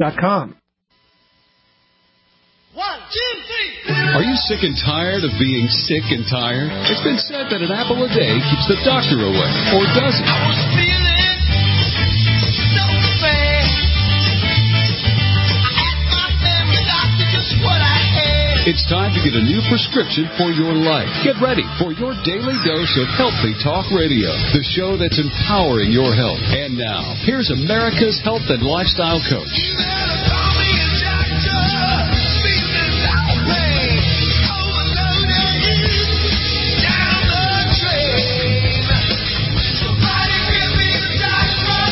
TalkRadio.com. 1, 2, 3. Are you sick and tired of being sick and tired? It's been said that an apple a day keeps the doctor away, or does it? I was feeling so bad. I asked my family doctor just what I had. It's time to get a new prescription for your life. Get ready for your daily dose of Healthy Talk Radio, the show that's empowering your health. And now, here's America's health and lifestyle coach. You better call me a doctor. Feeling that way. Overloaded down the drain. Somebody give me a doctor.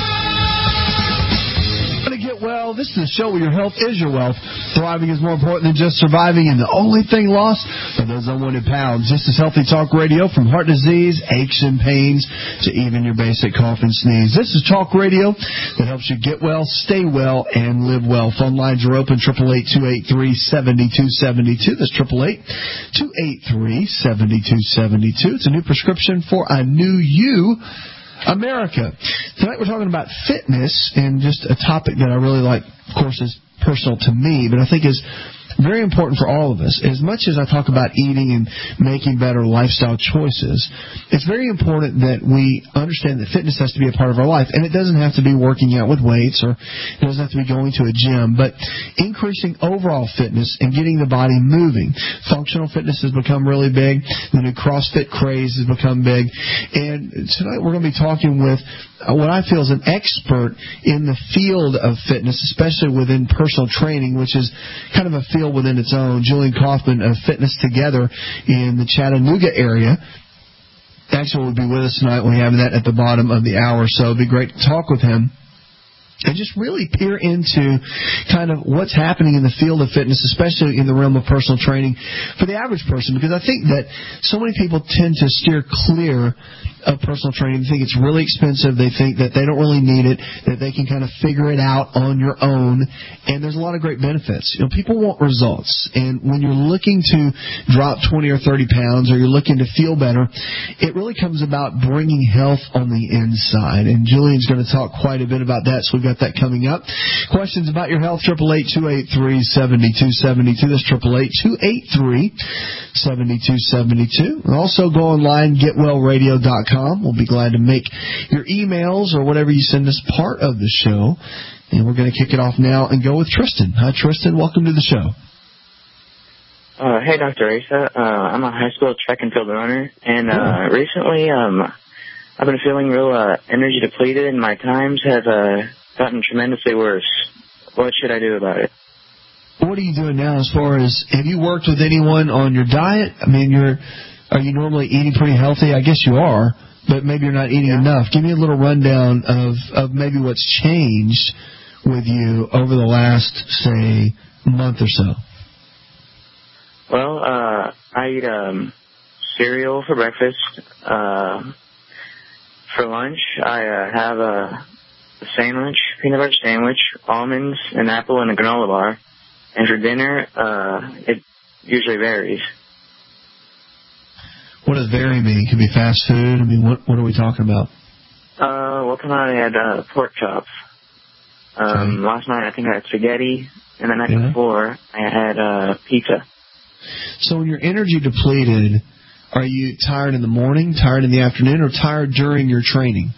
To get well, this is a show where your health is your wealth. Thriving is more important than just surviving, and the only thing lost are those unwanted pounds. This is Healthy Talk Radio, from heart disease, aches and pains, to even your basic cough and sneeze. This is Talk Radio that helps you get well, stay well, and live well. Phone lines are open, 888-283-7272. That's 888-283-7272. It's a new prescription for a new you, America. Tonight we're talking about fitness, and just a topic that I really like, of course, is personal to me, but I think is very important for all of us. As much as I talk about eating and making better lifestyle choices, it's very important that we understand that fitness has to be a part of our life. And it doesn't have to be working out with weights, or it doesn't have to be going to a gym, but increasing overall fitness and getting the body moving. Functional fitness has become really big. The new CrossFit craze has become big. And tonight we're going to be talking with what I feel is an expert in the field of fitness, especially within personal training, which is kind of a field within its own. Julian Kaufman of Fitness Together in the Chattanooga area actually will be with us tonight. We have that at the bottom of the hour, so it'd be great to talk with him and just really peer into kind of what's happening in the field of fitness, especially in the realm of personal training for the average person, because I think that so many people tend to steer clear of personal training. They think it's really expensive. They think that they don't really need it, that they can kind of figure it out on your own, and there's a lot of great benefits. You know, people want results, and when you're looking to drop 20 or 30 pounds, or you're looking to feel better, it really comes about bringing health on the inside, and Julian's going to talk quite a bit about that, so we've got that coming up. Questions about your health, 888-283-7272. That's 888-283-7272. Also go online, getwellradio.com. We'll be glad to make your emails or whatever you send us part of the show. And we're going to kick it off now and go with Tristan. Hi, Tristan. Welcome to the show. Hey, Dr. Asa. I'm a high school track and field runner. And recently I've been feeling real energy depleted, and my times have gotten tremendously worse. What should I do about it? What are you doing now as far as, have you worked with anyone on your diet? I mean, are you normally eating pretty healthy? I guess you are, but maybe you're not eating enough. Give me a little rundown of maybe what's changed with you over the last, say, month or so. Well, I eat cereal for breakfast. For lunch, I have a sandwich, peanut butter sandwich, almonds, an apple, and a granola bar. And for dinner, it usually varies. What does vary mean? It could be fast food. I mean, what are we talking about? Well, tonight I had pork chops. Last night I think I had spaghetti, and the night before I had pizza. So when you're energy depleted, are you tired in the morning, tired in the afternoon, or tired during your training?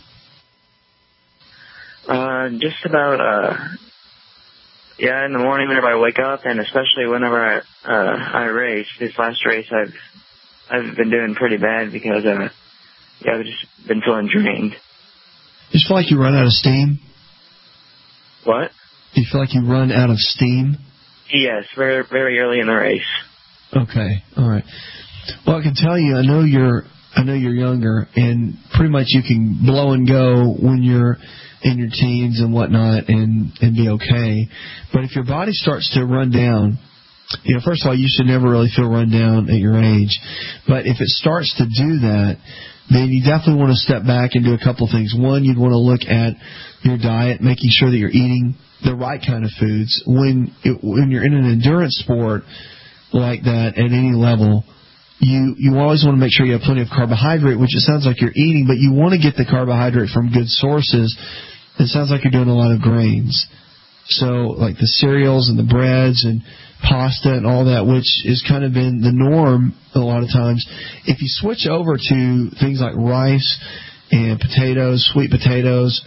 Just about, in the morning whenever I wake up, and especially whenever I race. This last race I've been doing pretty bad because, I've just been feeling drained. You feel like you run out of steam? What? Do you feel like you run out of steam? Yes, very, very early in the race. Okay, all right. Well, I can tell you, I know you're younger, and pretty much you can blow and go when you're in your teens and whatnot and be okay. But if your body starts to run down, first of all, you should never really feel run down at your age. But if it starts to do that, then you definitely want to step back and do a couple things. One, you'd want to look at your diet, making sure that you're eating the right kind of foods. When you're in an endurance sport like that at any level, you always want to make sure you have plenty of carbohydrate, which it sounds like you're eating, but you want to get the carbohydrate from good sources. It sounds like you're doing a lot of grains. So like the cereals and the breads and pasta and all that, which has kind of been the norm a lot of times. If you switch over to things like rice and potatoes, sweet potatoes,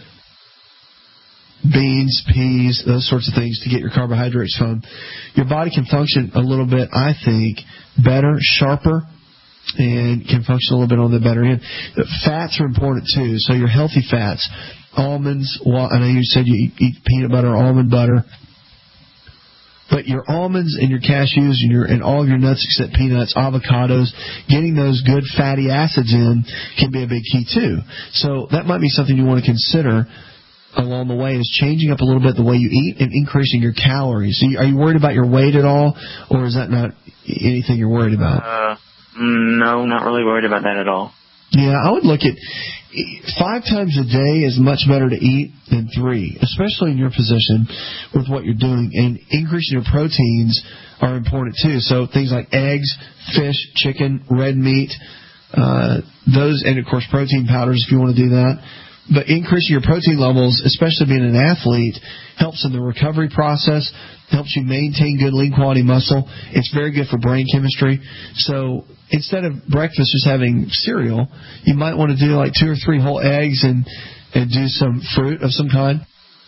beans, peas, those sorts of things to get your carbohydrates from, your body can function a little bit, I think, better, sharper, and can function a little bit on the better end. Fats are important too, so your healthy fats, almonds, I know you said you eat peanut butter, almond butter, but your almonds and your cashews and all of your nuts except peanuts, avocados, getting those good fatty acids in can be a big key too. So that might be something you want to consider along the way, is changing up a little bit the way you eat and increasing your calories. So are you worried about your weight at all, or is that not anything you're worried about? No, not really worried about that at all. Yeah, I would look at 5 times a day is much better to eat than 3, especially in your position with what you're doing. And increasing your proteins are important too. So things like eggs, fish, chicken, red meat, those, and of course protein powders if you want to do that. But increasing your protein levels, especially being an athlete, helps in the recovery process, helps you maintain good lean quality muscle. It's very good for brain chemistry. So instead of breakfast just having cereal, you might want to do like 2 or 3 whole eggs and do some fruit of some kind,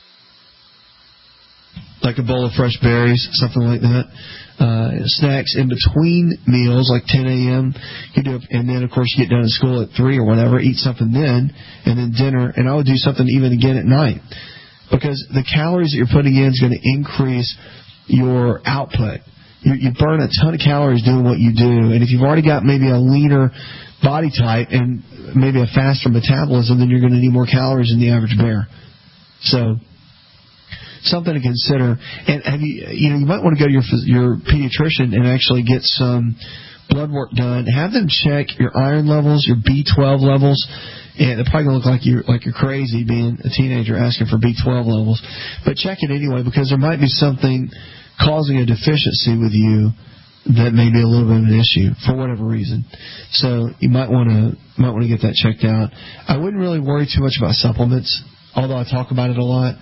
like a bowl of fresh berries, something like that. Snacks in between meals, like 10 a.m. You do, and then of course you get down to school at 3 or whatever. Eat something then, and then dinner. And I would do something even again at night, because the calories that you're putting in is going to increase your output. You burn a ton of calories doing what you do, and if you've already got maybe a leaner body type and maybe a faster metabolism, then you're going to need more calories than the average bear. So something to consider. And have you might want to go to your pediatrician and actually get some blood work done. Have them check your iron levels, your B12 levels. And they're probably going to look like you're crazy being a teenager asking for B12 levels. But check it anyway, because there might be something causing a deficiency with you that may be a little bit of an issue for whatever reason. So you might want to get that checked out. I wouldn't really worry too much about supplements, although I talk about it a lot.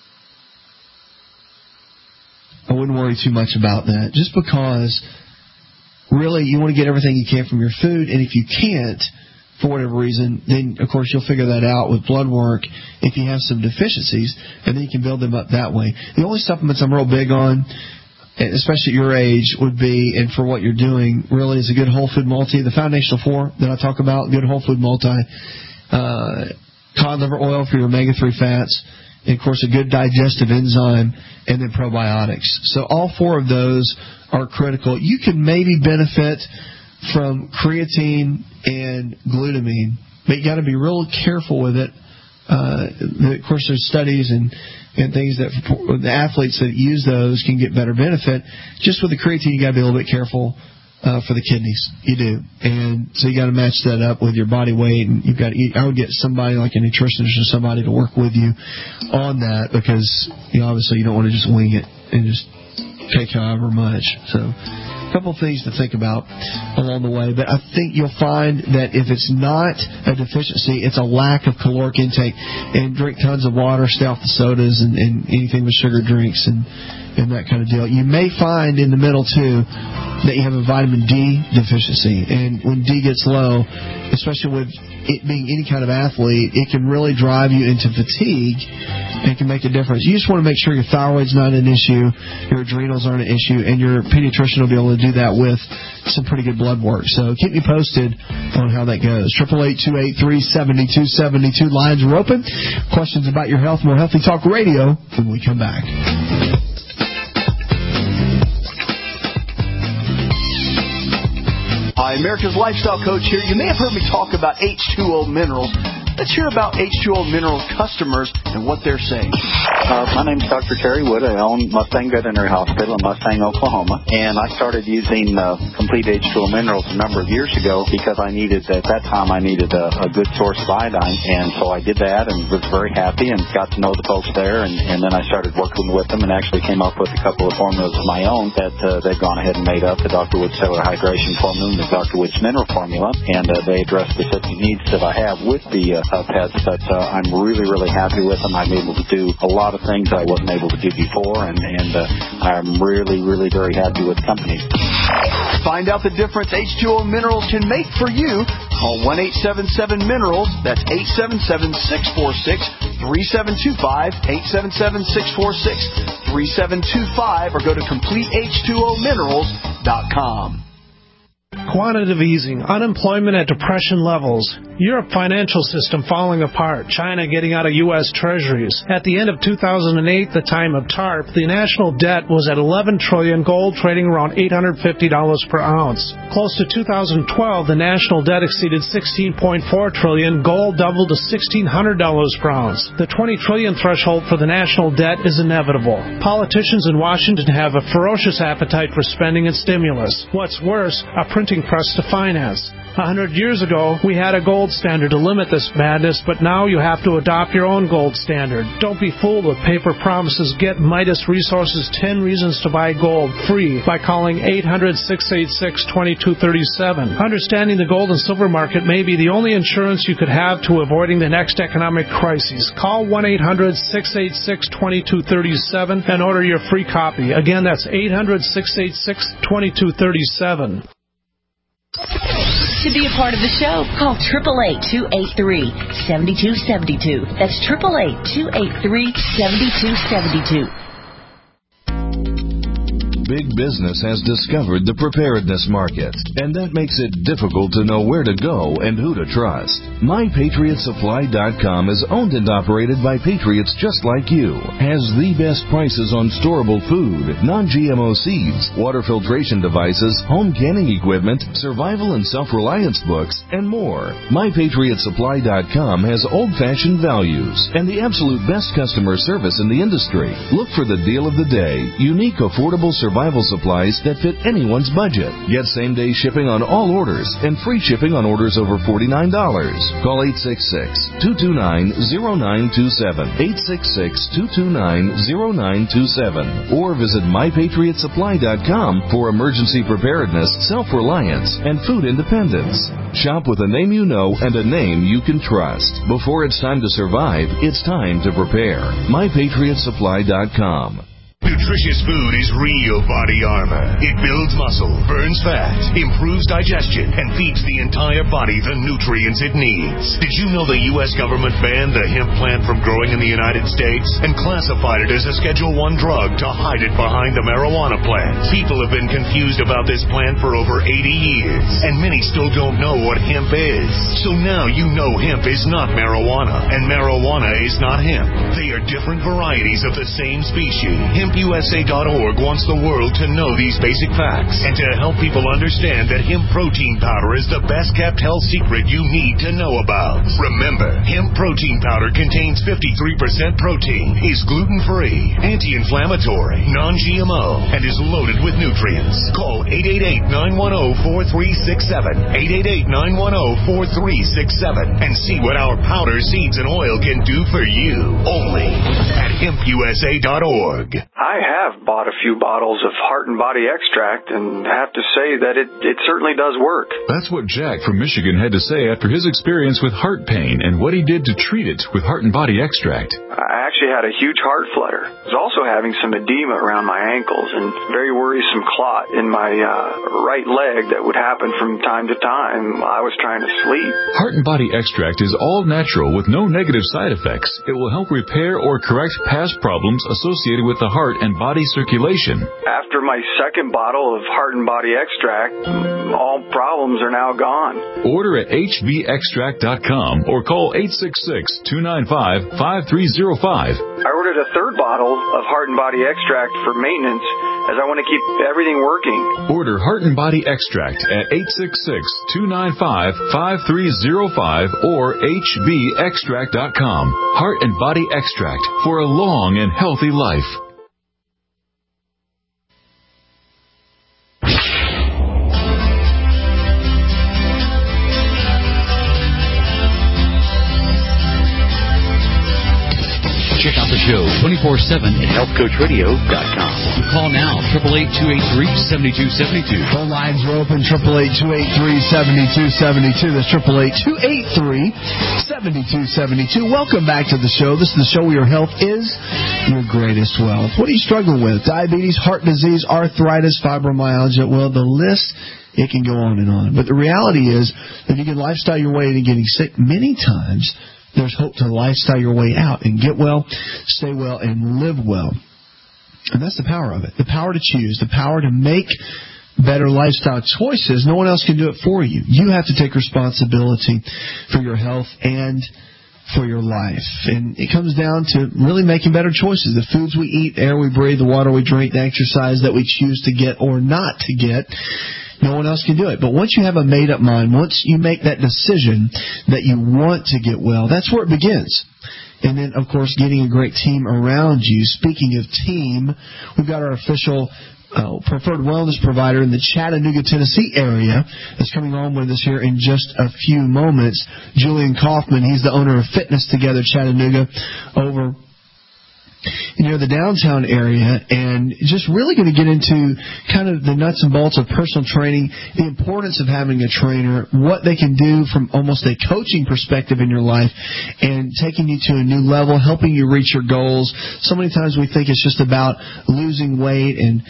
I wouldn't worry too much about that, just because really you want to get everything you can from your food, and if you can't, for whatever reason, then of course you'll figure that out with blood work if you have some deficiencies, and then you can build them up that way. The only supplements I'm real big on, especially at your age, would be, and for what you're doing, really is a good whole food multi, the foundational 4 that I talk about, good whole food multi, cod liver oil for your omega-3 fats, and, of course, a good digestive enzyme, and then probiotics. So all 4 of those are critical. You can maybe benefit from creatine and glutamine, but you got to be real careful with it. Of course, there's studies and things that the athletes that use those can get better benefit. Just with the creatine, you got to be a little bit careful for the kidneys. You do. And so you got to match that up with your body weight, and you've got to eat. I would get somebody like a nutritionist or somebody to work with you on that, because obviously you don't want to just wing it and just take however much. So a couple of things to think about along the way. But I think you'll find that if it's not a deficiency, it's a lack of caloric intake. And drink tons of water, stay off the sodas and anything with sugar drinks and that kind of deal. You may find in the middle, too, that you have a vitamin D deficiency. And when D gets low, especially with it being any kind of athlete, it can really drive you into fatigue and can make a difference. You just want to make sure your thyroid's not an issue, your adrenals aren't an issue, and your pediatrician will be able to do that with some pretty good blood work. So keep me posted on how that goes. 888-283-7272. Lines are open. Questions about your health, more Healthy Talk Radio when we come back. Hi, America's Lifestyle Coach here. You may have heard me talk about H2O Minerals. Let's hear about H2O Minerals customers and what they're saying. My name's Dr. Terry Wood. I own Mustang Veterinary Hospital in Mustang, Oklahoma. And I started using Complete H2O Minerals a number of years ago because at that time I needed a good source of iodine. And so I did that and was very happy and got to know the folks there. And then I started working with them and actually came up with a couple of formulas of my own that they've gone ahead and made up, the Dr. Wood Cellular Hydration Formula and the Dr. Wood's Mineral Formula. And they address specific needs that I have with the pets, but I'm really, really happy with them. I'm able to do a lot of things I wasn't able to do before, and I'm really, really very happy with the company. Find out the difference H2O Minerals can make for you. Call 1-877-MINERALS. That's 877-646-3725, 877-646-3725, or go to CompleteH2OMinerals.com. Quantitative easing, unemployment at depression levels, Europe financial system falling apart, China getting out of U.S. treasuries. At the end of 2008, the time of TARP, the national debt was at $11 trillion, gold trading around $850 per ounce. Close to 2012, the national debt exceeded $16.4 trillion, gold doubled to $1,600 per ounce. The $20 trillion threshold for the national debt is inevitable. Politicians in Washington have a ferocious appetite for spending and stimulus. What's worse, a printing press to finance. 100 years ago, we had a gold standard to limit this madness, but now you have to adopt your own gold standard. Don't be fooled with paper promises. Get Midas Resources 10 Reasons to Buy Gold free by calling 800-686-2237. Understanding the gold and silver market may be the only insurance you could have to avoiding the next economic crisis. Call 1-800-686-2237 and order your free copy. Again, that's 800-686-2237. To be a part of the show, call 888-283-7272. That's 888-283-7272. Big business has discovered the preparedness market, and that makes it difficult to know where to go and who to trust. MyPatriotSupply.com is owned and operated by patriots just like you. Has the best prices on storable food, non-GMO seeds, water filtration devices, home canning equipment, survival and self-reliance books, and more. MyPatriotSupply.com has old-fashioned values and the absolute best customer service in the industry. Look for the deal of the day, unique, affordable survival supplies that fit anyone's budget. Get same-day shipping on all orders and free shipping on orders over $49. Call 866-229-0927, 866-229-0927, or visit MyPatriotSupply.com for emergency preparedness, self-reliance, and food independence. Shop with a name you know and a name you can trust. Before it's time to survive, it's time to prepare. MyPatriotSupply.com. Nutritious food is real body armor. It builds muscle, burns fat, improves digestion, and feeds the entire body the nutrients it needs. Did you know the U.S. government banned the hemp plant from growing in the United States and classified it as a Schedule I drug to hide it behind the marijuana plant? People have been confused about this plant for over 80 years, and many still don't know what hemp is. So now you know hemp is not marijuana, and marijuana is not hemp. They are different varieties of the same species. HempUSA.org wants the world to know these basic facts and to help people understand that hemp protein powder is the best kept health secret you need to know about. Remember, hemp protein powder contains 53% protein, is gluten-free, anti-inflammatory, non-GMO, and is loaded with nutrients. Call 888-910-4367, 888-910-4367, and see what our powder, seeds, and oil can do for you. Only at HempUSA.org. I have bought a few bottles of Heart and Body Extract and have to say that it certainly does work. That's what Jack from Michigan had to say after his experience with heart pain and what he did to treat it with Heart and Body Extract. I actually had a huge heart flutter. I was also having some edema around my ankles and very worrisome clot in my right leg that would happen from time to time while I was trying to sleep. Heart and Body Extract is all natural with no negative side effects. It will help repair or correct past problems associated with the heart and body circulation. After my second bottle of Heart and Body Extract, all problems are now gone. Order at hbextract.com or call 866-295-5305. I ordered a third bottle of Heart and Body Extract for maintenance as I want to keep everything working. Order Heart and Body Extract at 866-295-5305 or hbextract.com. Heart and Body Extract for a long and healthy life. Check out the show 24 24/7 at HealthCoachRadio.com. Call now, 888-283-7272. Phone lines are open, 888-283-7272. That's 888-283-7272. Welcome back to the show. This is the show where your health is your greatest wealth. What are you struggling with? Diabetes, heart disease, arthritis, fibromyalgia. Well, the list, it can go on and on. But the reality is, if you can lifestyle your way into getting sick many times, there's hope to lifestyle your way out and get well, stay well, and live well. And that's the power of it. The power to choose, the power to make better lifestyle choices. No one else can do it for you. You have to take responsibility for your health and for your life. And it comes down to really making better choices. The foods we eat, the air we breathe, the water we drink, the exercise that we choose to get or not to get. No one else can do it. But once you have a made-up mind, once you make that decision that you want to get well, that's where it begins. And then, of course, getting a great team around you. Speaking of team, we've got our official preferred wellness provider in the Chattanooga, Tennessee area that's coming on with us here in just a few moments. Julian Kaufman, he's the owner of Fitness Together Chattanooga over near the downtown area, and just really going to get into kind of the nuts and bolts of personal training, the importance of having a trainer, what they can do from almost a coaching perspective in your life, and taking you to a new level, helping you reach your goals. So many times we think it's just about losing weight and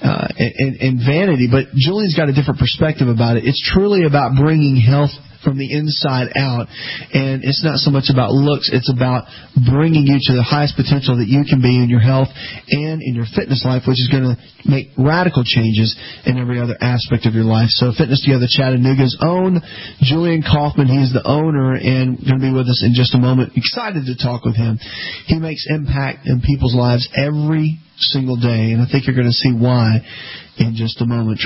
vanity, but Julian's got a different perspective about it. It's truly about bringing health from the inside out, and it's not so much about looks, it's about bringing you to the highest potential that you can be in your health and in your fitness life, which is going to make radical changes in every other aspect of your life. So Fitness Together Chattanooga's own Julian Kaufman, he's the owner and going to be with us in just a moment. Excited to talk with him. He makes impact in people's lives every single day, and I think you're going to see why in just a moment.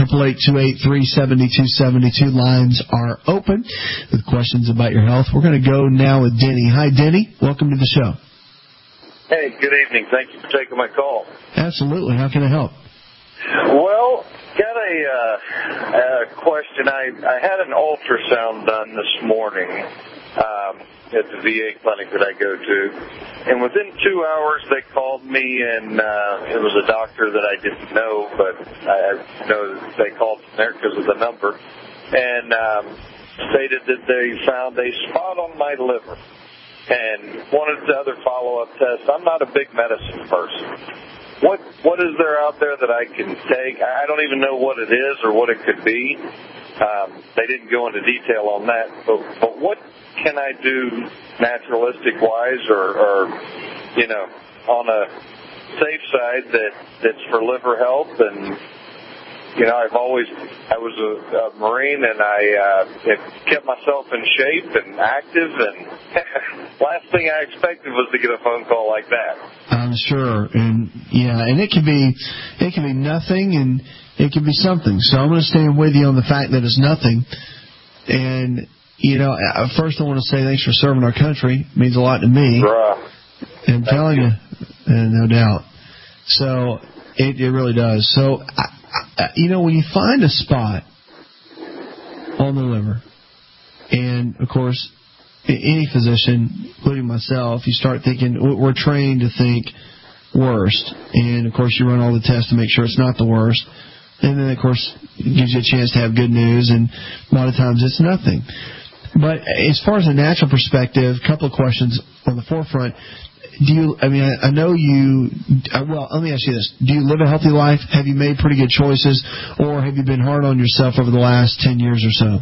888-283-7272. Lines are open with questions about your health. We're going to go now with Denny. Hi, Denny. Welcome to the show. Hey, good evening. Thank you for taking my call. Absolutely. How can I help? Well, got a question. I had an ultrasound done this morning at the VA clinic that I go to, and within 2 hours they called me, and it was a doctor that I didn't know, but I know that they called from there because of the number, and stated that they found a spot on my liver and wanted the other follow-up tests. I'm not a big medicine person. What is there out there that I can take? I don't even know what it is or what it could be. They didn't go into detail on that, but what can I do naturalistic-wise or you know, on a safe side that's for liver health? And, you know, I was a Marine, and I kept myself in shape and active, and last thing I expected was to get a phone call like that. I'm sure. And yeah, and it can be nothing, and it can be something. So I'm going to stand with you on the fact that it's nothing. And, you know, first I want to say thanks for serving our country. It means a lot to me. I'm telling you, no doubt. So it really does. So, you know, when you find a spot on the liver, and, of course, any physician, including myself, you start thinking, we're trained to think worst. And, of course, you run all the tests to make sure it's not the worst. And then, of course, it gives you a chance to have good news, and a lot of times it's nothing. But as far as a natural perspective, a couple of questions on the forefront. Let me ask you this. Do you live a healthy life? Have you made pretty good choices? Or have you been hard on yourself over the last 10 years or so?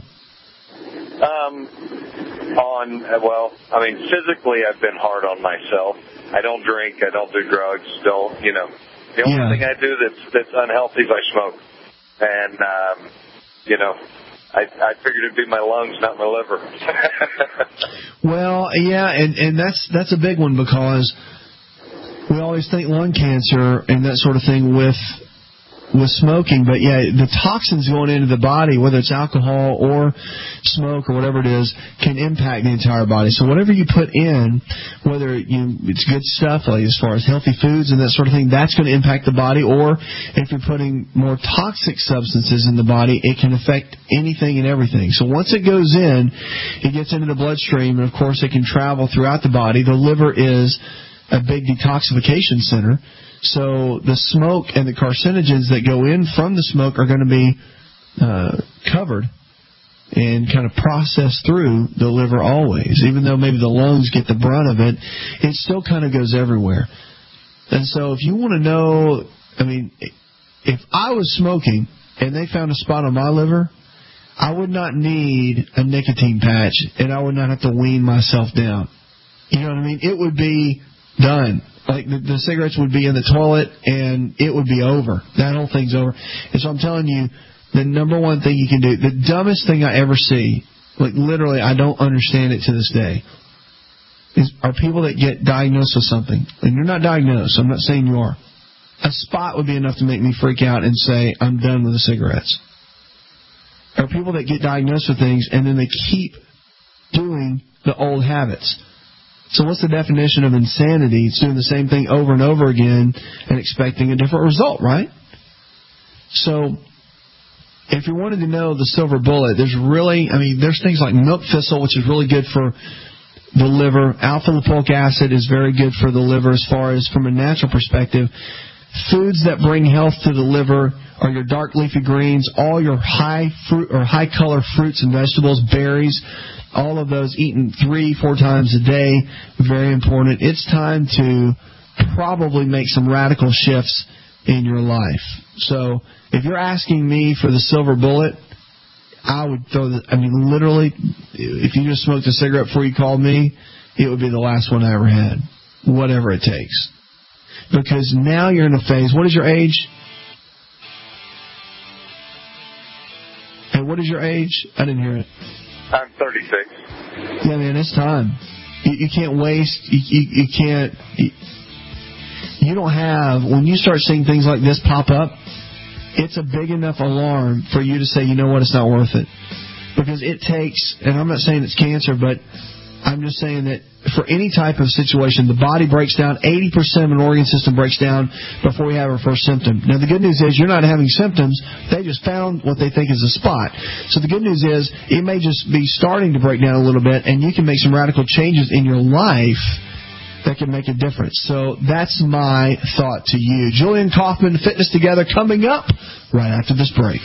Physically I've been hard on myself. I don't drink. I don't do drugs. The only thing I do that's unhealthy is I smoke. And, I figured it'd be my lungs, not my liver. Well, yeah, and that's a big one, because we always think lung cancer and that sort of thing with smoking, but yeah, the toxins going into the body, whether it's alcohol or smoke or whatever it is, can impact the entire body. So whatever you put in, whether it's good stuff, like as far as healthy foods and that sort of thing, that's going to impact the body. Or if you're putting more toxic substances in the body, it can affect anything and everything. So once it goes in, it gets into the bloodstream, and of course it can travel throughout the body. The liver is a big detoxification center. So the smoke and the carcinogens that go in from the smoke are going to be covered and kind of processed through the liver always. Even though maybe the lungs get the brunt of it, it still kind of goes everywhere. And so if you want to know, I mean, if I was smoking and they found a spot on my liver, I would not need a nicotine patch, and I would not have to wean myself down. You know what I mean? It would be done. Like the cigarettes would be in the toilet, and it would be over. That whole thing's over. And so I'm telling you, the number one thing you can do, the dumbest thing I ever see, like literally I don't understand it to this day, are people that get diagnosed with something. And you're not diagnosed. I'm not saying you are. A spot would be enough to make me freak out and say, I'm done with the cigarettes. Or people that get diagnosed with things and then they keep doing the old habits. So what's the definition of insanity? It's doing the same thing over and over again and expecting a different result, right? So if you wanted to know the silver bullet, there's things like milk thistle, which is really good for the liver. Alpha lipoic acid is very good for the liver as far as from a natural perspective. Foods that bring health to the liver are your dark leafy greens, all your high color fruits and vegetables, berries, all of those eaten 3-4 times a day, very important. It's time to probably make some radical shifts in your life. So if you're asking me for the silver bullet, I would literally, if you just smoked a cigarette before you called me, it would be the last one I ever had, whatever it takes. Because now you're in a phase. What is your age? And what is your age? I didn't hear it. I'm 36. Yeah, man, it's time. You can't waste. You can't. You don't have. When you start seeing things like this pop up, it's a big enough alarm for you to say, you know what, it's not worth it. Because it takes, and I'm not saying it's cancer, but I'm just saying that for any type of situation, the body breaks down. 80% of an organ system breaks down before we have our first symptom. Now, the good news is you're not having symptoms. They just found what they think is a spot. So the good news is it may just be starting to break down a little bit, and you can make some radical changes in your life that can make a difference. So that's my thought to you. Julian Kaufman, Fitness Together, coming up right after this break.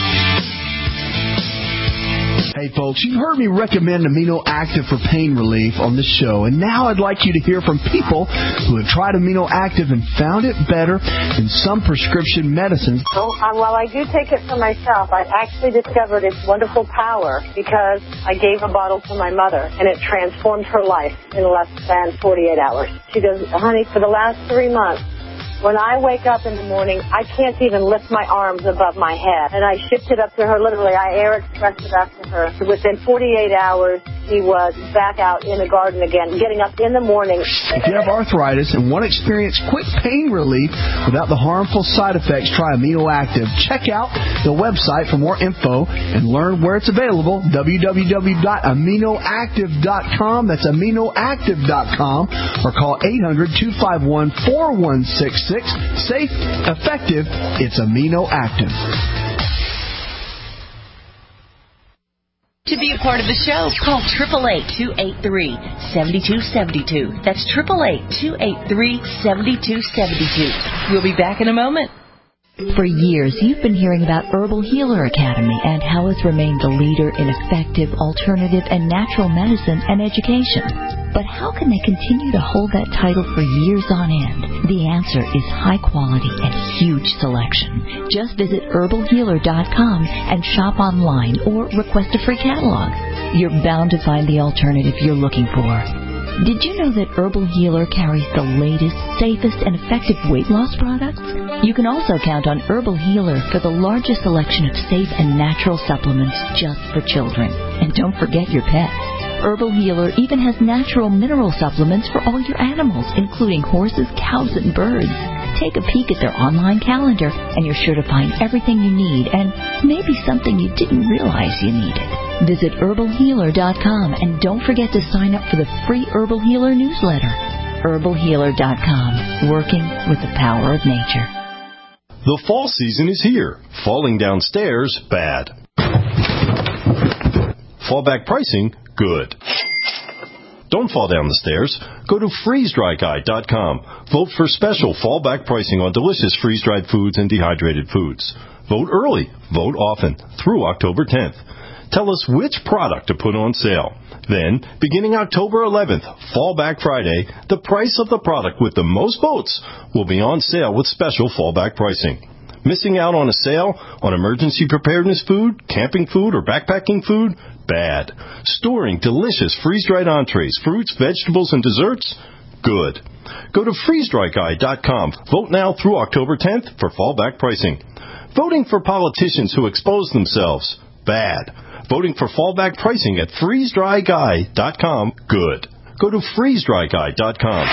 Hey folks, you've heard me recommend Amino Active for pain relief on this show, and now I'd like you to hear from people who have tried Amino Active and found it better than some prescription medicines. Well, while I do take it for myself, I actually discovered its wonderful power because I gave a bottle to my mother, and it transformed her life in less than 48 hours. She goes, honey, for the last 3 months, when I wake up in the morning, I can't even lift my arms above my head. And I shipped it up to her, literally. I air expressed it up to her. So within 48 hours, she was back out in the garden again, getting up in the morning. If you have arthritis and want to experience quick pain relief without the harmful side effects, try Amino Active. Check out the website for more info and learn where it's available, www.aminoactive.com. That's aminoactive.com, or call 800-251-4166. Safe, effective, it's Amino Active. To be a part of the show, call 888-283-7272. That's 888-283-7272. We'll be back in a moment. For years, you've been hearing about Herbal Healer Academy and how it's remained the leader in effective, alternative, and natural medicine and education. But how can they continue to hold that title for years on end? The answer is high quality and huge selection. Just visit herbalhealer.com and shop online or request a free catalog. You're bound to find the alternative you're looking for. Did you know that Herbal Healer carries the latest, safest, and effective weight loss products? You can also count on Herbal Healer for the largest selection of safe and natural supplements just for children. And don't forget your pets. Herbal Healer even has natural mineral supplements for all your animals, including horses, cows, and birds. Take a peek at their online calendar, and you're sure to find everything you need and maybe something you didn't realize you needed. Visit herbalhealer.com and don't forget to sign up for the free Herbal Healer newsletter. herbalhealer.com, working with the power of nature. The fall season is here. Falling downstairs, bad. Fallback pricing, good. Don't fall down the stairs. Go to freezedryguy.com. Vote for special fallback pricing on delicious freeze-dried foods and dehydrated foods. Vote early. Vote often. Through October 10th. Tell us which product to put on sale. Then, beginning October 11th, Fallback Friday, the price of the product with the most votes will be on sale with special fallback pricing. Missing out on a sale on emergency preparedness food, camping food, or backpacking food? Bad. Storing delicious freeze-dried entrees, fruits, vegetables, and desserts? Good. Go to freezedryguy.com. Vote now through October 10th for fallback pricing. Voting for politicians who expose themselves? Bad. Voting for fallback pricing at freezedryguy.com? Good. Go to freezedryguy.com.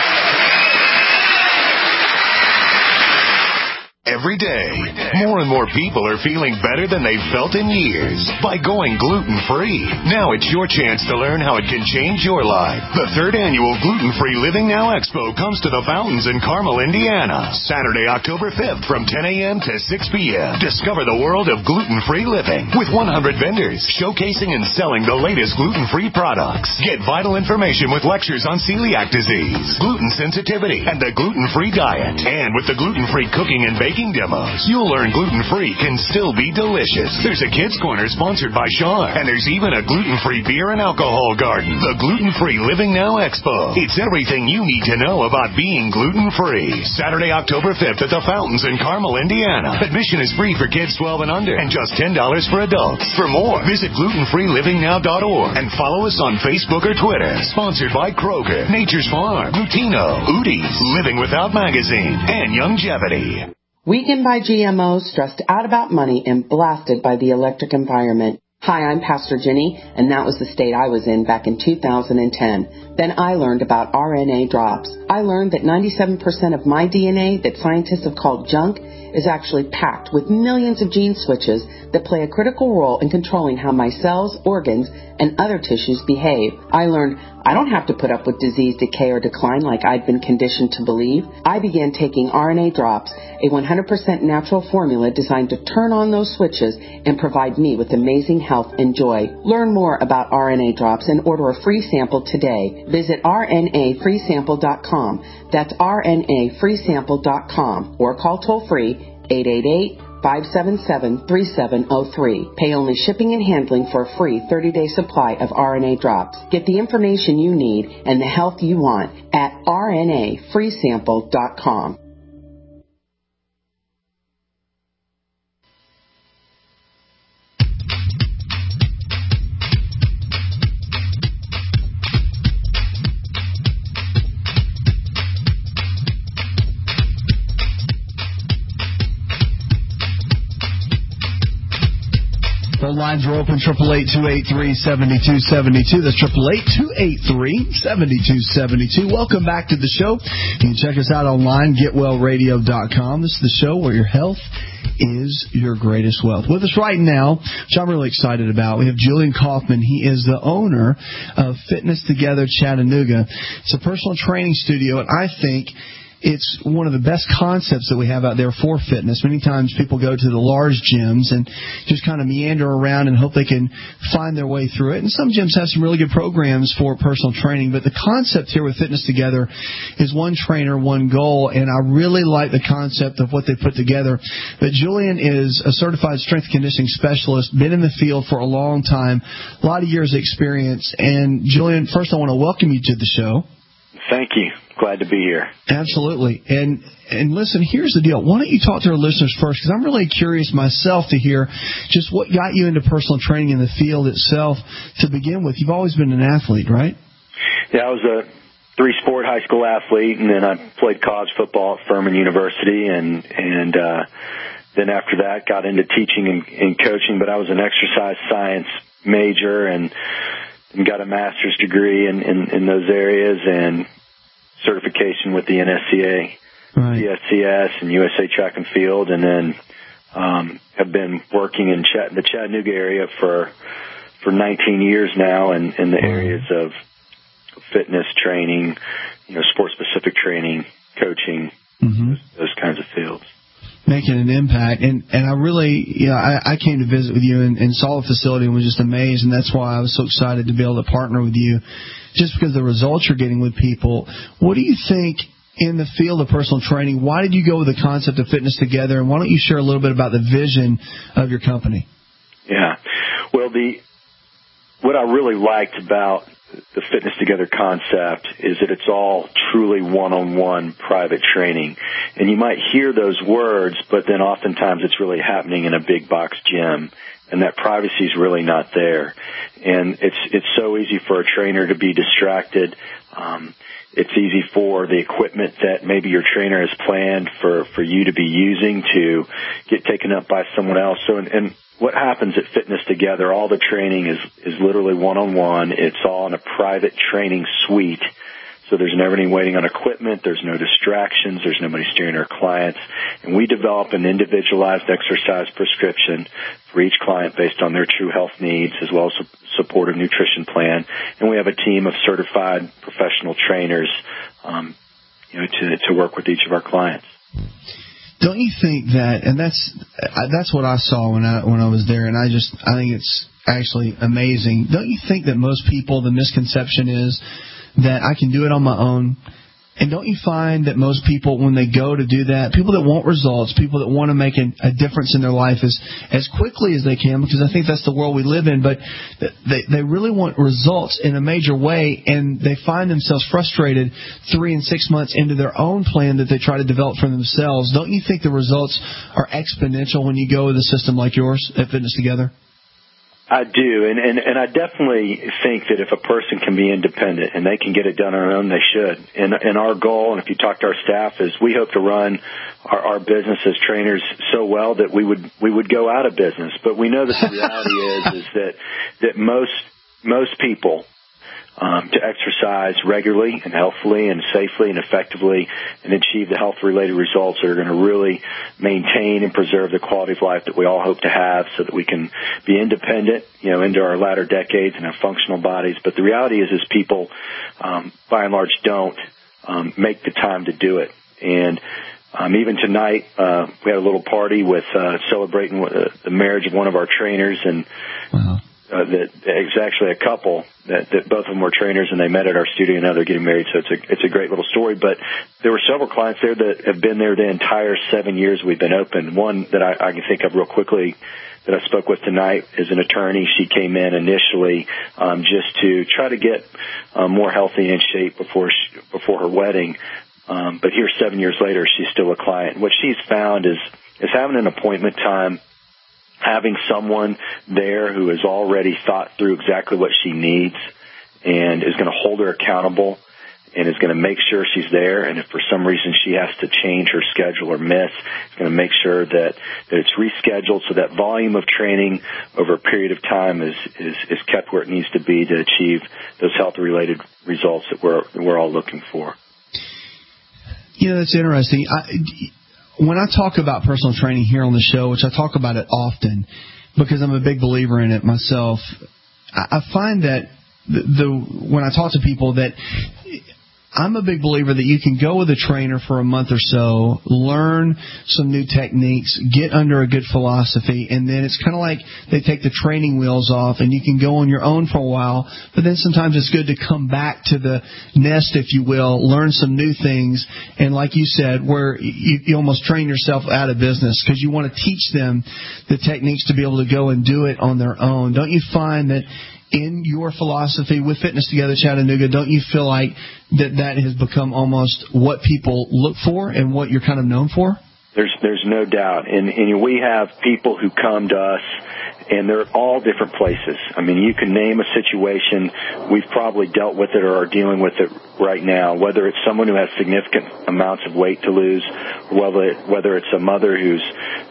Every day, more and more people are feeling better than they've felt in years by going gluten-free. Now it's your chance to learn how it can change your life. The 3rd annual Gluten-Free Living Now Expo comes to the Fountains in Carmel, Indiana, Saturday, October 5th from 10 a.m. to 6 p.m. Discover the world of gluten-free living with 100 vendors showcasing and selling the latest gluten-free products. Get vital information with lectures on celiac disease, gluten sensitivity, and the gluten-free diet. And with the gluten-free cooking and baking demos, you'll learn gluten-free can still be delicious. There's a kids' corner sponsored by Sean, and there's even a gluten-free beer and alcohol garden. The Gluten-Free Living Now Expo. It's everything you need to know about being gluten-free. Saturday, October 5th at the Fountains in Carmel, Indiana. Admission is free for kids 12 and under, and just $10 for adults. For more, visit glutenfreelivingnow.org and follow us on Facebook or Twitter. Sponsored by Kroger, Nature's Farm, Lutino, Udi's, Living Without Magazine, and Youngevity. Weakened by GMOs, stressed out about money, and blasted by the electric environment. Hi, I'm Pastor Jenny, and that was the state I was in back in 2010. Then I learned about RNA drops. I learned that 97% of my DNA that scientists have called junk is actually packed with millions of gene switches that play a critical role in controlling how my cells, organs, and other tissues behave. I learned I don't have to put up with disease, decay, or decline like I'd been conditioned to believe. I began taking RNA drops, a 100% natural formula designed to turn on those switches and provide me with amazing health and joy. Learn more about RNA drops and order a free sample today. Visit rnafreesample.com. That's rnafreesample.com or call toll-free 888-577-3703. Pay only shipping and handling for a free 30-day supply of RNA drops. Get the information you need and the health you want at rnafreesample.com. Phone lines are open, 888-283-7272. That's 888-283-7272. Welcome back to the show. You can check us out online, getwellradio.com. This is the show where your health is your greatest wealth. With us right now, which I'm really excited about, we have Julian Kaufman. He is the owner of Fitness Together Chattanooga. It's a personal training studio, and I think it's one of the best concepts that we have out there for fitness. Many times people go to the large gyms and just kind of meander around and hope they can find their way through it. And some gyms have some really good programs for personal training. But the concept here with Fitness Together is one trainer, one goal. And I really like the concept of what they put together. But Julian is a certified strength conditioning specialist, been in the field for a long time, a lot of years of experience. And Julian, first I want to welcome you to the show. Thank you. Glad to be here. Absolutely. And listen, here's the deal. Why don't you talk to our listeners first, because I'm really curious myself to hear just what got you into personal training in the field itself to begin with. You've always been an athlete, right? Yeah, I was a three-sport high school athlete, and then I played college football at Furman University, and then after that got into teaching and coaching, but I was an exercise science major and got a master's degree in those areas and certification with the NSCA, right, CSCS, and USA Track and Field, and then have been working in the Chattanooga area for 19 years now in the areas of fitness training, sports-specific training, coaching, those kinds of fields. making an impact. And I really, I came to visit with you and saw the facility and was just amazed, and that's why I was so excited to be able to partner with you, just because of the results you're getting with people. What do you think in the field of personal training? Why did you go with the concept of Fitness Together, and why don't you share a little bit about the vision of your company? Yeah. Well, what I really liked about the Fitness Together concept is that it's all truly one-on-one private training. And you might hear those words, but then oftentimes it's really happening in a big box gym, and that privacy is really not there. And it's so easy for a trainer to be distracted. It's easy for the equipment that maybe your trainer has planned for you to be using to get taken up by someone else. So, and what happens at Fitness Together, all the training is literally one-on-one. It's all in a private training suite. So there's never any waiting on equipment. There's no distractions. There's nobody steering our clients. And we develop an individualized exercise prescription for each client based on their true health needs, as well as a supportive nutrition plan. And we have a team of certified professional trainers, to work with each of our clients. Don't you think that, and that's what I saw when I was there, and I think it's actually amazing. Don't you think that most people, the misconception is that I can do it on my own? And don't you find that most people, when they go to do that, people that want results, people that want to make a difference in their life as quickly as they can, because I think that's the world we live in, but they really want results in a major way, and they find themselves frustrated 3 and 6 months into their own plan that they try to develop for themselves. Don't you think the results are exponential when you go with a system like yours at Fitness Together? I do, and I definitely think that if a person can be independent and they can get it done on their own, they should. And our goal, and if you talk to our staff, is we hope to run our business as trainers so well that we would go out of business. But we know that the reality is that most people to exercise regularly and healthfully and safely and effectively and achieve the health-related results that are going to really maintain and preserve the quality of life that we all hope to have, so that we can be independent, into our latter decades and have functional bodies. But the reality is people, by and large, don't make the time to do it. And even tonight, we had a little party with celebrating the marriage of one of our trainers, and that it's actually a couple that both of them were trainers, and they met at our studio, and now they're getting married. So it's a great little story. But there were several clients there that have been there the entire 7 years we've been open. One that I can think of real quickly that I spoke with tonight is an attorney. She came in initially just to try to get more healthy and in shape before her wedding. But here 7 years later, she's still a client. What she's found is having an appointment time, having someone there who has already thought through exactly what she needs and is going to hold her accountable and is going to make sure she's there. And if for some reason she has to change her schedule or miss, it's going to make sure that it's rescheduled, so that volume of training over a period of time is kept where it needs to be to achieve those health-related results that we're all looking for. That's interesting. When I talk about personal training here on the show, which I talk about it often because I'm a big believer in it myself, I find that when I talk to people that I'm a big believer that you can go with a trainer for a month or so, learn some new techniques, get under a good philosophy, and then it's kind of like they take the training wheels off and you can go on your own for a while, but then sometimes it's good to come back to the nest, if you will, learn some new things, and like you said, where you almost train yourself out of business because you want to teach them the techniques to be able to go and do it on their own. Don't you find that in your philosophy with Fitness Together Chattanooga, don't you feel like that has become almost what people look for and what you're kind of known for? There's no doubt. And we have people who come to us, and they're all different places. I mean, you can name a situation. We've probably dealt with it or are dealing with it right now, whether it's someone who has significant amounts of weight to lose, or whether it's a mother who's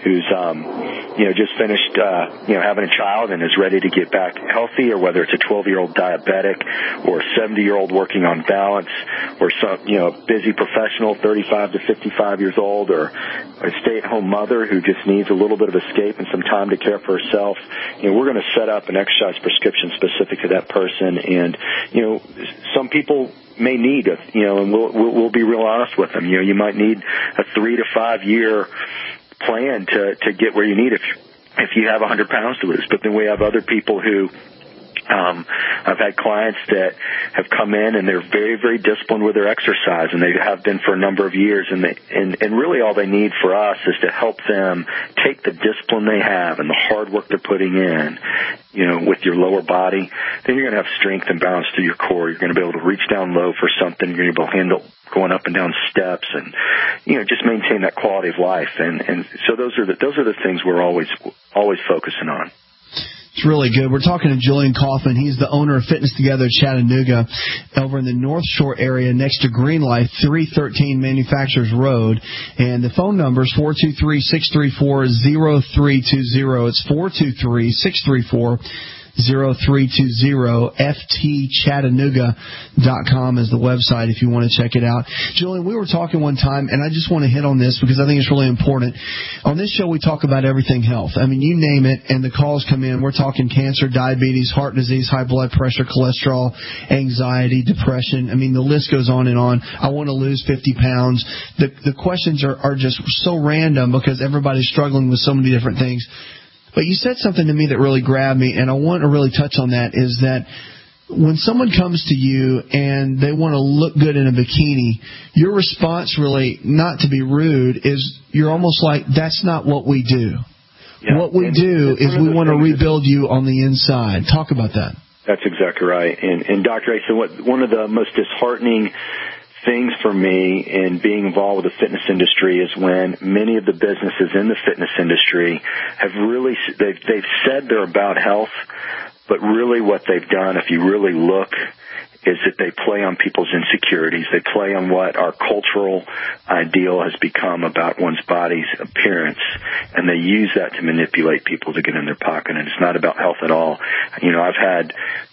just finished having a child and is ready to get back healthy, or whether it's a 12-year-old diabetic or a 70-year-old working on balance, or some busy professional 35 to 55 years old, or a stay-at-home mother who just needs a little bit of escape and some time to care for herself. We're going to set up an exercise prescription specific to that person. And some people may need and we'll be real honest with them. You might need a 3 to 5 year plan to get where you need if you have 100 pounds to lose. But then we have other people who I've had clients that have come in and they're very, very disciplined with their exercise, and they have been for a number of years. And really all they need for us is to help them take the discipline they have and the hard work they're putting in, with your lower body. Then you're going to have strength and balance through your core. You're going to be able to reach down low for something. You're going to be able to handle going up and down steps, and just maintain that quality of life. And so those are the things we're always focusing on. It's really good. We're talking to Julian Kaufman. He's the owner of Fitness Together Chattanooga over in the North Shore area next to Green Life, 313 Manufacturers Road. And the phone number is 423-634-0320. It's 423-634-0320. ftchattanooga.com is the website if you want to check it out. Julian, we were talking one time, and I just want to hit on this because I think it's really important. On this show, we talk about everything health. I mean, you name it, and the calls come in. We're talking cancer, diabetes, heart disease, high blood pressure, cholesterol, anxiety, depression. I mean, the list goes on and on. I want to lose 50 pounds. The questions are just so random because everybody's struggling with so many different things. But you said something to me that really grabbed me, and I want to really touch on that, is that when someone comes to you and they want to look good in a bikini, your response really, not to be rude, is you're almost like, that's not what we do. Yeah. What we do is we want to rebuild you on the inside. Talk about that. That's exactly right. And Dr. Asa, one of the most disheartening things for me in being involved with the fitness industry is when many of the businesses in the fitness industry have really, they've said they're about health, but really what they've done, if you really look, is that they play on people's insecurities. They play on what our cultural ideal has become about one's body's appearance, and they use that to manipulate people to get in their pocket, and it's not about health at all. I've had,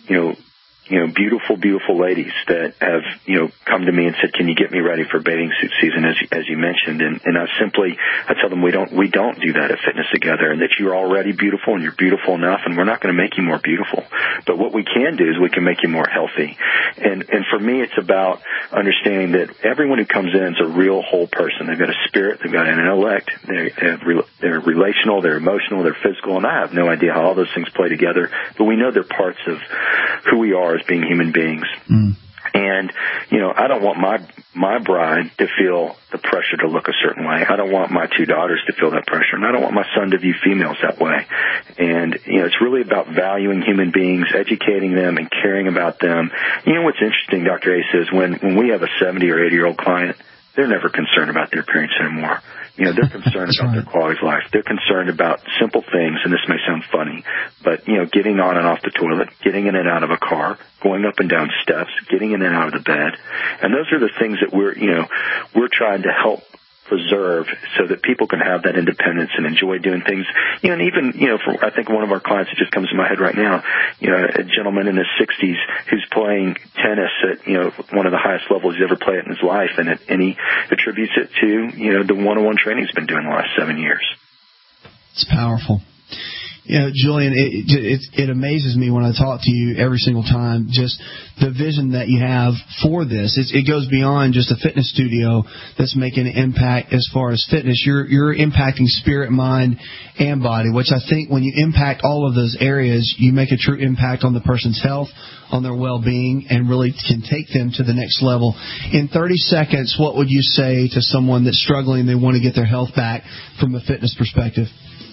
beautiful ladies that have, come to me and said, can you get me ready for bathing suit season, as you mentioned? And I tell them we don't do that at Fitness Together, and that you're already beautiful and you're beautiful enough, and we're not going to make you more beautiful. But what we can do is we can make you more healthy. And for me, it's about understanding that everyone who comes in is a real whole person. They've got a spirit, they've got an intellect, they're relational, they're emotional, they're physical, and I have no idea how all those things play together, but we know they're parts of who we are as being human beings. And, I don't want my bride to feel the pressure to look a certain way. I don't want my 2 daughters to feel that pressure, and I don't want my son to view females that way. And, it's really about valuing human beings, educating them, and caring about them. What's interesting, Dr. Asa, is when we have a 70 or 80-year-old client, they're never concerned about their appearance anymore. They're concerned about their quality of life. They're concerned about simple things, and this may sound funny, but, getting on and off the toilet, getting in and out of a car, going up and down steps, getting in and out of the bed. And those are the things that we're trying to help preserve so that people can have that independence and enjoy doing things. And even, I think one of our clients that just comes to my head right now, a gentleman in his 60s who's playing tennis at, one of the highest levels he's ever played in his life. And he attributes it to, the one-on-one training he's been doing the last 7 years. It's powerful. Julian, it amazes me when I talk to you every single time, just the vision that you have for this. It goes beyond just a fitness studio that's making an impact as far as fitness. You're impacting spirit, mind, and body, which I think when you impact all of those areas, you make a true impact on the person's health, on their well-being, and really can take them to the next level. In 30 seconds, what would you say to someone that's struggling, they want to get their health back from a fitness perspective?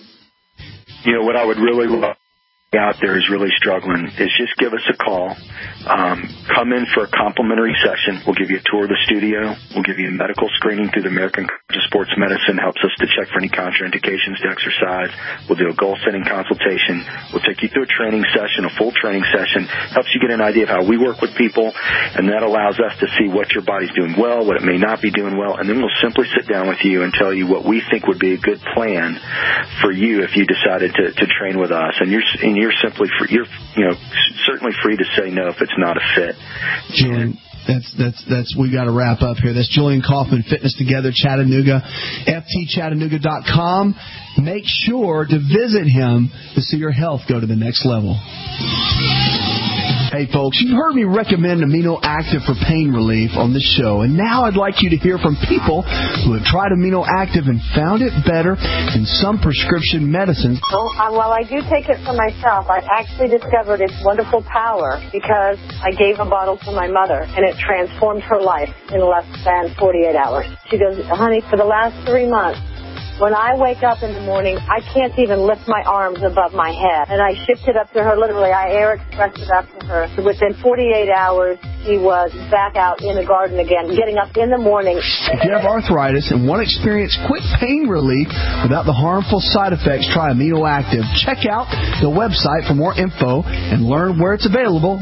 What I would really love out there is really struggling is just give us a call. Come in for a complimentary session. We'll give you a tour of the studio. We'll give you a medical screening through the American College of Sports Medicine. Helps us to check for any contraindications to exercise. We'll do a goal-setting consultation. We'll take you through a training session, a full training session. Helps you get an idea of how we work with people, and that allows us to see what your body's doing well, what it may not be doing well, and then we'll simply sit down with you and tell you what we think would be a good plan for you if you decided to train with us. And you're simply free, you're certainly free to say no if it's not a fit. Julian, that's we got to wrap up here. That's Julian Kaufman, Fitness Together Chattanooga, ftchattanooga.com. Make sure to visit him to see your health go to the next level. Hey folks, you've heard me recommend Amino Active for pain relief on this show, and now I'd like you to hear from people who have tried Amino Active and found it better than some prescription medicines. Well, I do take it for myself. I actually discovered its wonderful power because I gave a bottle to my mother, and it transformed her life in less than 48 hours. She goes, honey, for the last 3 months, when I wake up in the morning, I can't even lift my arms above my head. And I shipped it up to her, literally. I air expressed it up to her. So within 48 hours, she was back out in the garden again, getting up in the morning. If you have arthritis and want to experience quick pain relief without the harmful side effects, try Amino Active. Check out the website for more info and learn where it's available,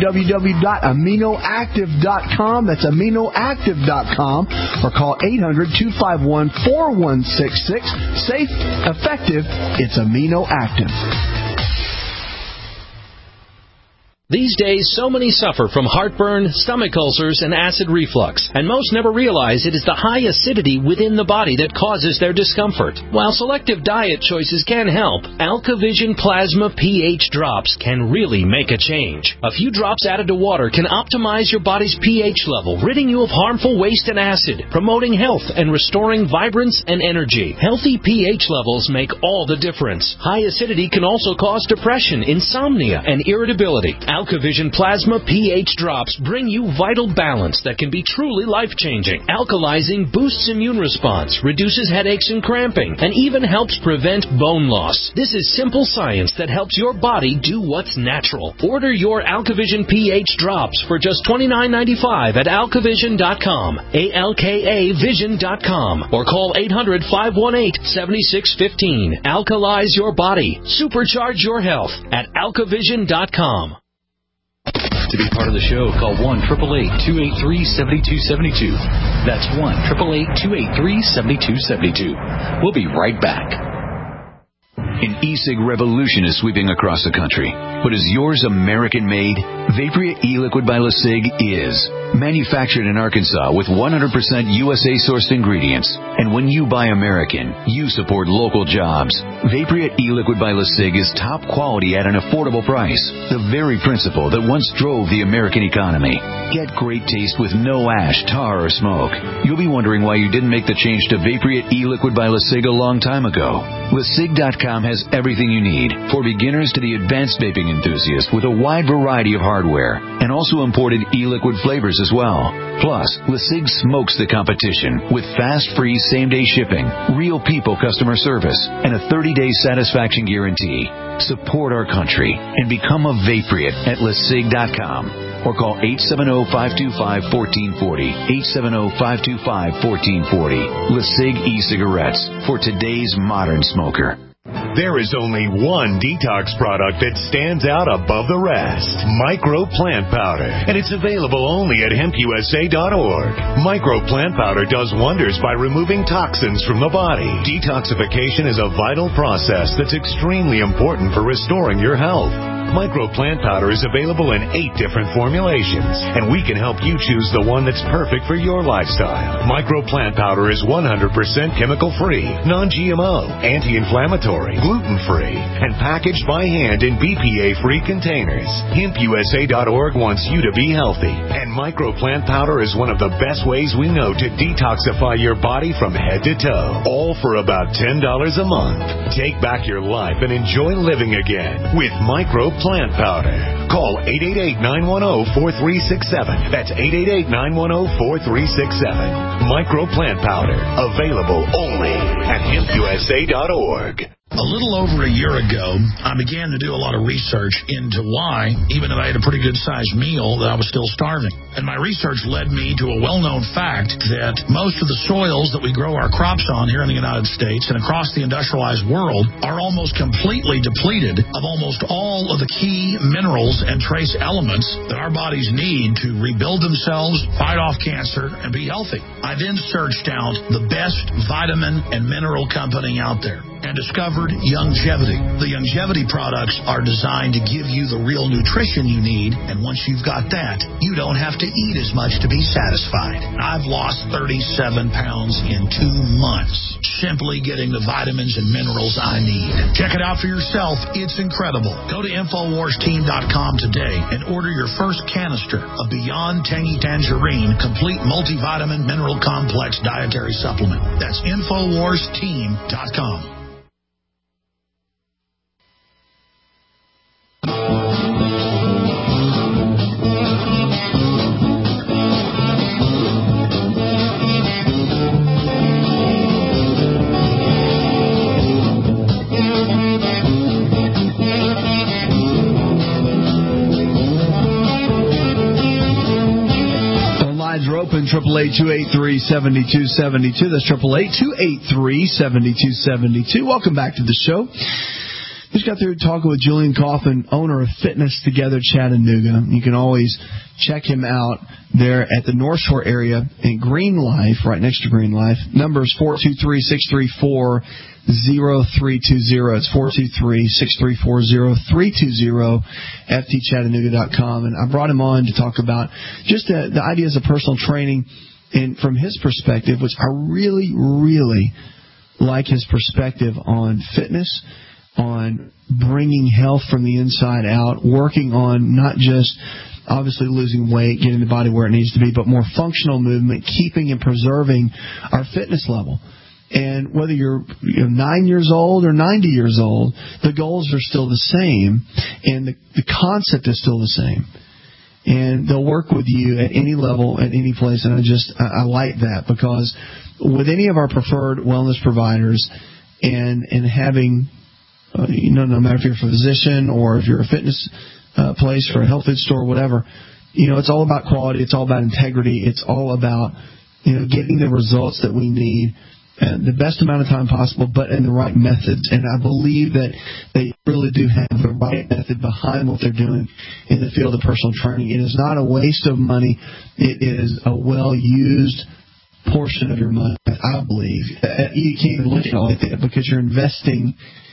www.aminoactive.com. That's aminoactive.com, or call 800-251-4166. Safe, effective, it's Amino Active. These days, so many suffer from heartburn, stomach ulcers, and acid reflux, and most never realize it is the high acidity within the body that causes their discomfort. While selective diet choices can help, AlkaVision Plasma pH Drops can really make a change. A few drops added to water can optimize your body's pH level, ridding you of harmful waste and acid, promoting health and restoring vibrance and energy. Healthy pH levels make all the difference. High acidity can also cause depression, insomnia, and irritability. AlkaVision Plasma pH Drops bring you vital balance that can be truly life-changing. Alkalizing boosts immune response, reduces headaches and cramping, and even helps prevent bone loss. This is simple science that helps your body do what's natural. Order your AlkaVision pH Drops for just $29.95 at alkavision.com, ALKAvision.com, or call 800-518-7615. Alkalize your body. Supercharge your health at alkavision.com. To be part of the show, call 1-888-283-7272. That's 1-888-283-7272. We'll be right back. An e-cig revolution is sweeping across the country. But is yours American-made? Vaporia e-liquid by LeSig is. Manufactured in Arkansas with 100% USA-sourced ingredients. And when you buy American, you support local jobs. Vaporia e-liquid by LeSig is top quality at an affordable price. The very principle that once drove the American economy. Get great taste with no ash, tar, or smoke. You'll be wondering why you didn't make the change to Vaporia e-liquid by LeSig a long time ago. LeSig.com has everything you need, for beginners to the advanced vaping enthusiast, with a wide variety of hardware, and also imported e-liquid flavors as well. Plus, LeSig smokes the competition with fast, free, same-day shipping, real people customer service, and a 30-day satisfaction guarantee. Support our country and become a Vapriot at LeSig.com. Or call 870-525-1440, 870-525-1440. LeSig e-cigarettes for today's modern smoker. There is only one detox product that stands out above the rest. Micro Plant Powder. And it's available only at hempusa.org. Micro Plant Powder does wonders by removing toxins from the body. Detoxification is a vital process that's extremely important for restoring your health. Micro Plant Powder is available in 8 different formulations, and we can help you choose the one that's perfect for your lifestyle. Micro Plant Powder is 100% chemical-free, non-GMO, anti-inflammatory, gluten-free, and packaged by hand in BPA-free containers. HempUSA.org wants you to be healthy, and Micro Plant Powder is one of the best ways we know to detoxify your body from head to toe, all for about $10 a month. Take back your life and enjoy living again with Micro Plant Powder. Call 888-910-4367. That's 888-910-4367. Micro Plant Powder. Available only at hempusa.org. A little over a year ago, I began to do a lot of research into why, even if I had a pretty good-sized meal, that I was still starving. And my research led me to a well-known fact that most of the soils that we grow our crops on here in the United States and across the industrialized world are almost completely depleted of almost all of the key minerals and trace elements that our bodies need to rebuild themselves, fight off cancer, and be healthy. I then searched out the best vitamin and mineral company out there and discovered Youngevity. The Youngevity products are designed to give you the real nutrition you need, and once you've got that, you don't have to eat as much to be satisfied. I've lost 37 pounds in 2 months. simply getting the vitamins and minerals I need. Check it out for yourself. It's incredible. Go to InfoWarsTeam.com today and order your first canister of Beyond Tangy Tangerine Complete Multivitamin Mineral Complex Dietary Supplement. That's InfoWarsTeam.com. Open 888-283-7272. That's 888-283-7272. Welcome back to the show. Just got through talking with Julian Coffin, owner of Fitness Together Chattanooga. You can always check him out there at the North Shore area in Green Life, right next to Green Life. Number is 423-634-0320. It's 423-634-0320, ftchattanooga.com. And I brought him on to talk about just the ideas of personal training and from his perspective, which I really, really like his perspective on fitness, on bringing health from the inside out, working on not just obviously losing weight, getting the body where it needs to be, but more functional movement, keeping and preserving our fitness level. And whether you're 9 years old or 90 years old, the goals are still the same, and the concept is still the same. And they'll work with you at any level, at any place, and I like that, because with any of our preferred wellness providers and having no matter if you're a physician or if you're a fitness place or a health food store or whatever, it's all about quality. It's all about integrity. It's all about, getting the results that we need the best amount of time possible, but in the right methods. And I believe that they really do have the right method behind what they're doing in the field of personal training. It is not a waste of money. It is a well-used portion of your money, I believe. You can't even look at it like that, because you're investing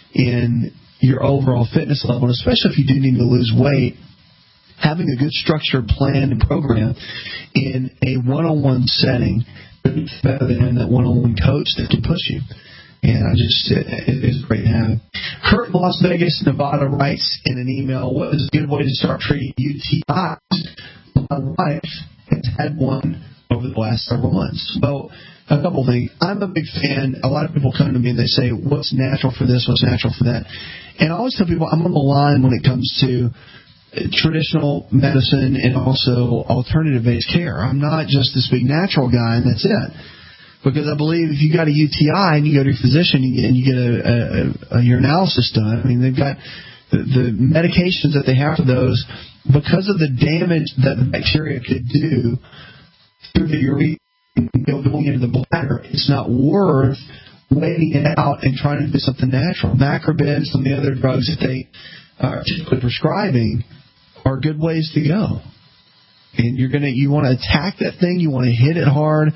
in your overall fitness level, and especially if you do need to lose weight, having a good structured plan and program in a one-on-one setting is better than that one-on-one coach that can push you. And it is great to have it. Kurt in Las Vegas, Nevada writes in an email, what is a good way to start treating UTIs? My wife has had one over the last several months. Well, a couple things. I'm a big fan. A lot of people come to me and they say, what's natural for this, what's natural for that? And I always tell people I'm on the line when it comes to traditional medicine and also alternative-based care. I'm not just this big natural guy and that's it. Because I believe if you got a UTI and you go to your physician and you get a urinalysis done, I mean, they've got the medications that they have for those, because of the damage that the bacteria could do through the urine going into the bladder, it's not worth waiting it out and trying to do something natural. Macrobid and some of the other drugs that they are typically prescribing are good ways to go. And you want to attack that thing, you want to hit it hard,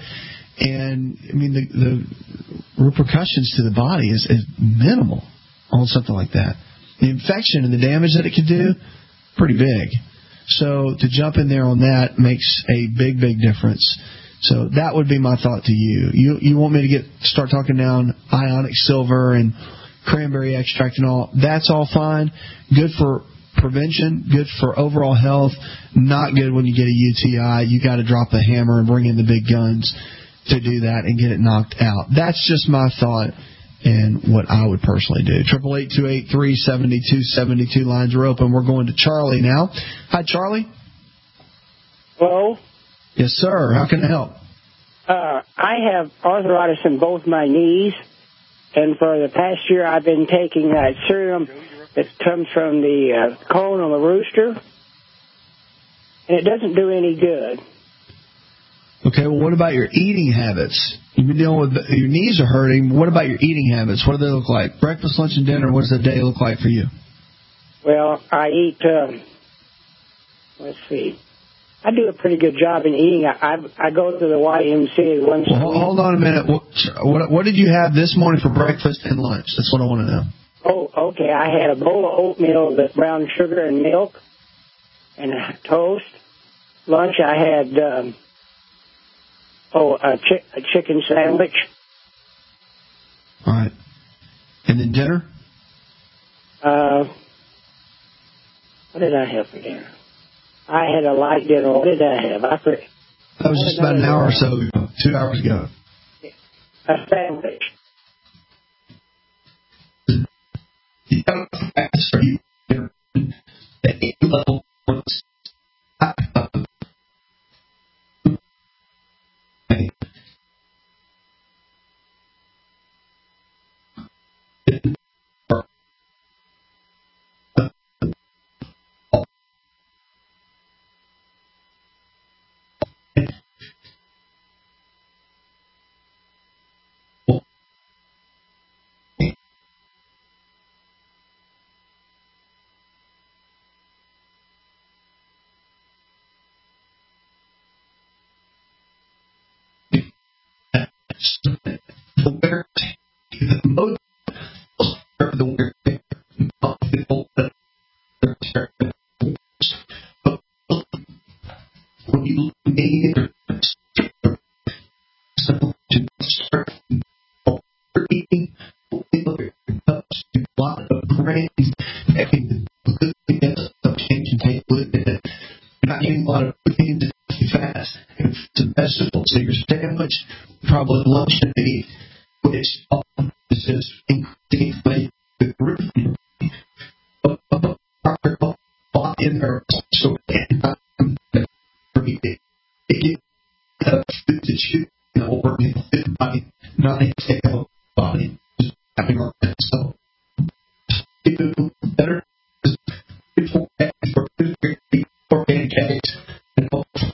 and I mean the repercussions to the body is minimal on something like that. The infection and the damage that it could do, pretty big. So to jump in there on that makes a big, big difference. So that would be my thought to you. You want me to start talking down ionic silver and cranberry extract and all? That's all fine. Good for prevention, good for overall health. Not good when you get a UTI. You got to drop the hammer and bring in the big guns to do that and get it knocked out. That's just my thought and what I would personally do. 888-283-7272. Lines are open. We're going to Charlie now. Hi, Charlie. Hello? Yes, sir. How can I help? I have arthritis in both my knees, and for the past year I've been taking that serum that comes from the cone on the rooster, and it doesn't do any good. Okay, well, what about your eating habits? You've been dealing with your knees are hurting. What about your eating habits? What do they look like? Breakfast, lunch, and dinner. What does the day look like for you? Well, I eat, let's see. I do a pretty good job in eating. I go to the YMCA once a week. Hold on a minute. What did you have this morning for breakfast and lunch? That's what I want to know. Oh, okay. I had a bowl of oatmeal with brown sugar and milk and toast. Lunch, I had a chicken sandwich. All right. And then dinner? What did I have for dinner? I had a light dinner. What did I have? I forget. That was just about an hour or so ago, 2 hours ago. A sandwich. You don't fast or you at any level. Not eating a lot of protein to fast and some vegetables. So your sandwich, probably lunch and eat, which is just increasing the group in there. So it food to chew or fit body, not a take out body, just having our so better organic eggs and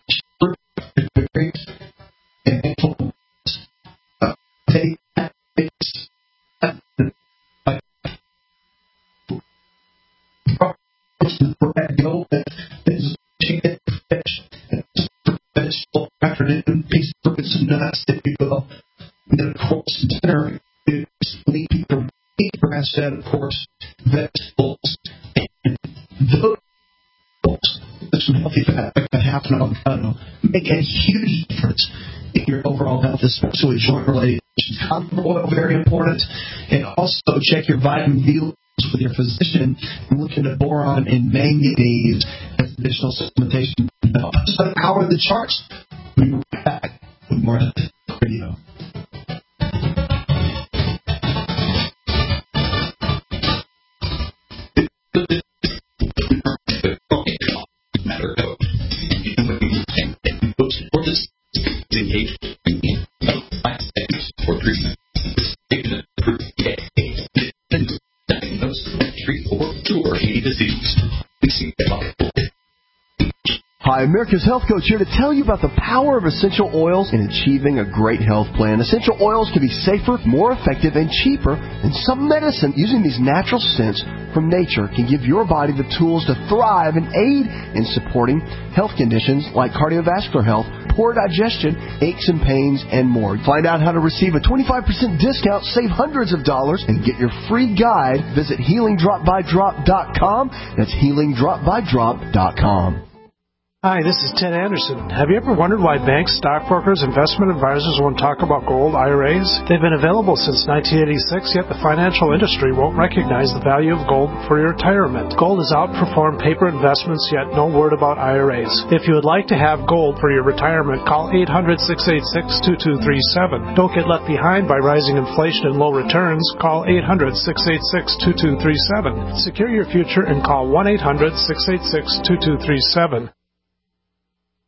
afternoon piece of some nuts, if you will. And then, of course, dinner is grass-fed, of course, vegetables, and those some healthy fat, like a half an avocado, make a huge difference in your overall health, especially joint-related. Cod oil, very important. And also check your vitamin D with your physician and look into boron and manganese as additional supplementation. Just an hour of the charts. We'll be right back with more of the radio. Hi, America's Health Coach here to tell you about the power of essential oils in achieving a great health plan. Essential oils can be safer, more effective, and cheaper than some medicine. Using these natural scents from nature can give your body the tools to thrive and aid in supporting health conditions like cardiovascular health, poor digestion, aches and pains, and more. Find out how to receive a 25% discount, save hundreds of dollars, and get your free guide. Visit HealingDropByDrop.com. That's HealingDropByDrop.com. Hi, this is Ted Anderson. Have you ever wondered why banks, stockbrokers, investment advisors won't talk about gold IRAs? They've been available since 1986, yet the financial industry won't recognize the value of gold for your retirement. Gold has outperformed paper investments, yet no word about IRAs. If you would like to have gold for your retirement, call 800-686-2237. Don't get left behind by rising inflation and low returns. Call 800-686-2237. Secure your future and call 1-800-686-2237.